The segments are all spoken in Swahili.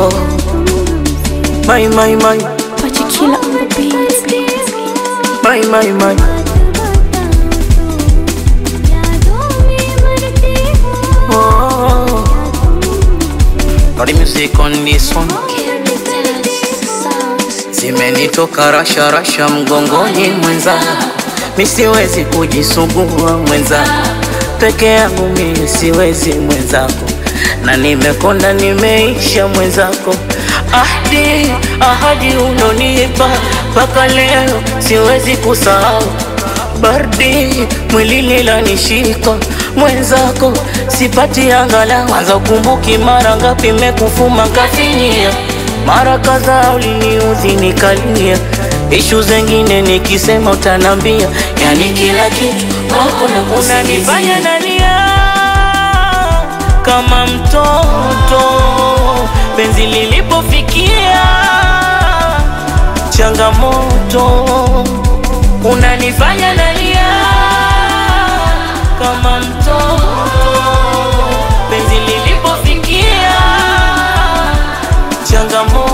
oh. My Pachikila on the beat. my oh. Got the music on this one. Zimenitoka rasha mgongoni mwenza, mi siwezi kujisugua mwenza, peke yangu mi siwezi mwenzako, na nimekonda nimeisha mwenzako. Ahadi unonipa mpaka leo siwezi kusahau, baridi mwilini lanishika mwenzako, sipati angalau. Kwanza ukumbuki mara ngapi mekufuma kafinyia, mara kadhaa uliniudhi nikalia, ishu zengine nikisema utanambia, yani kila kitu wako na kusikia. Unanifanya nalia kama mtoto, penzi lilipofikia changamoto. Unanifanya nalia kama mtoto, penzi lilipofikia changamoto.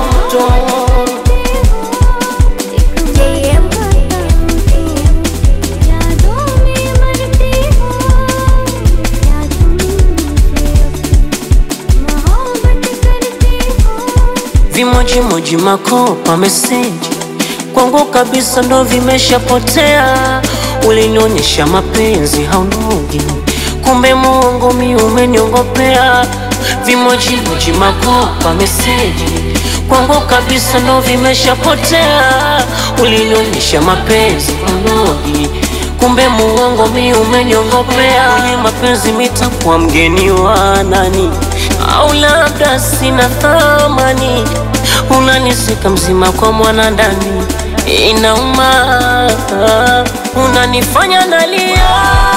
Vimoji makopa meseji kwangu kabisa ndo vimeshapotea. Ulinionyesha mapenzi haunogi, kumbe Mungu mi umeniongopea. Vimoji makopa meseji kwangu kabisa ndo vimeshapotea. Ulinionyesha mapenzi haunogi, kumbe Mungu mi umeniongopea. Kwenye mapenzi mitakuwa mgeni wa nani, au labda sina thamani. Unanisika mzima kwa mwana ndani, inauma. Unanifanya nalia